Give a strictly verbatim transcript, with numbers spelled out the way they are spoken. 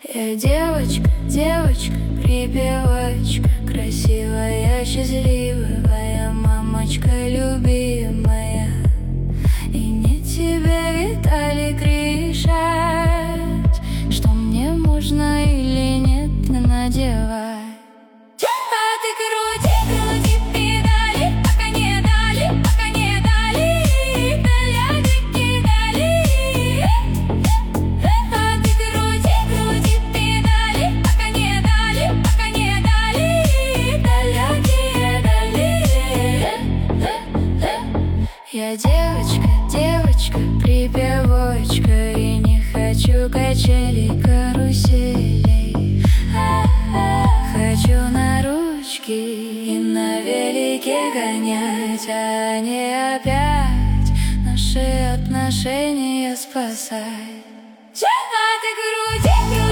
Я девочка, девочка, припевочка, красивая, счастливая, мамочка любимая. И не тебе, Виталик, решать, что мне можно или нет надевать. А ты крути, крути педали, пока не дали, пока не дали, доляги дали. А ты крути, крути педали, пока не дали, пока не дали, доляги дали. Я девочка, девочка, припевочка, и не хочу качелей, каруселей. Хочу на ручки и на велике гонять, а не опять наши отношения спасать. А ты крути, крути.